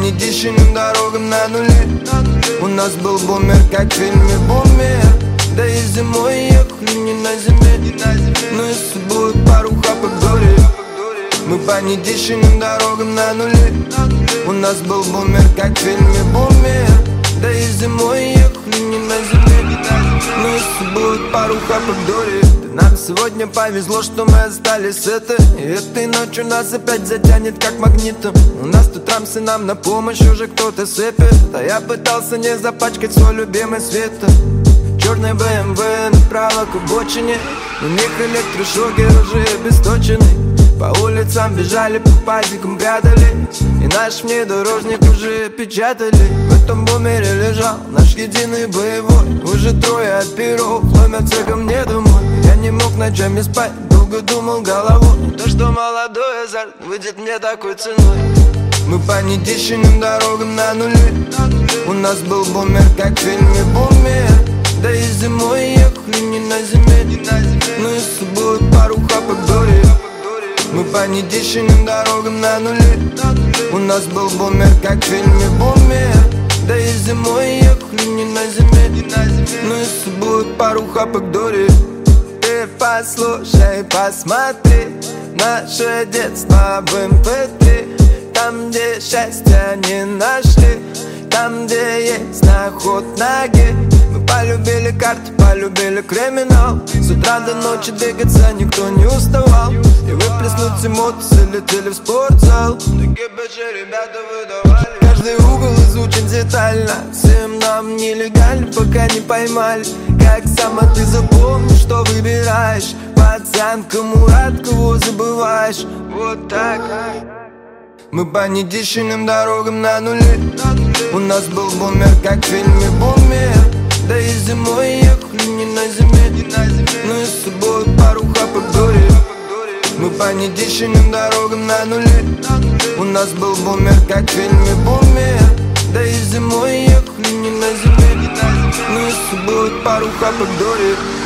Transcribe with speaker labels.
Speaker 1: нетищенным дорогам на нуле. У нас был бумер, как в фильме «Бумер». Да и зимой ехали не на зиме, но и с собой пару хапок дори. Мы по нетищенным дорогам на нуле. У нас был бумер, как в фильме «Бумер». Да и зимой ехали не на зиме, но и с собой пару хапок дори. Нам сегодня повезло, что мы остались сыты, и этой ночью нас опять затянет как магнитом. У нас тут рамсы, нам на помощь уже кто-то сыпет, а я пытался не запачкать свой любимый свет. Черный BMW направо к обочине, у них электрошокер уже обесточенный. По улицам бежали, по пазикам прятались, и наш внедорожник уже печатали. В этом бумере лежал наш единый боевой. Уже трое от перов ломятся ко мне домой. Я не мог ночами спать, долго думал головой. То, что молодой азарт выйдет мне такой ценой. Мы по нетищенным дорогам на нуле. У нас был бумер, как в фильме «Бумер». Да и зимой ехали не на зиме, но и с собой пару хапок дори. Мы по нетищенным дорогам на нуле. У нас был бумер, как в фильме «Бумер». Да и зимой ехали не на зиме, но и с собой пару хапок дори. Ты послушай, посмотри наше детство в MP3. Там, где счастья не нашли, там, где есть на ход ноги. Мы полюбили карты, полюбили криминал. С утра до ночи двигаться никто не уставал. И выплеснуть эмоции летели в спортзал. Такие же ребята выдавали. Каждый угол изучен детально. Всем нам нелегально, пока не поймали. Как сама ты запомни, что выбираешь. Пацан, кому рад, кого забываешь. Вот так. Мы по нетищенным дорогам на нуле. У нас был бумер, как в фильме «Бумер». Да и зимой ехали не на зиме, но и с собой пару хапок дори. Мы по нетищенным дорогам на нуле. У нас был бумер, как в фильме «Бумер». Да и зимой ехали не на зиме, но и с собой пару хапок дори.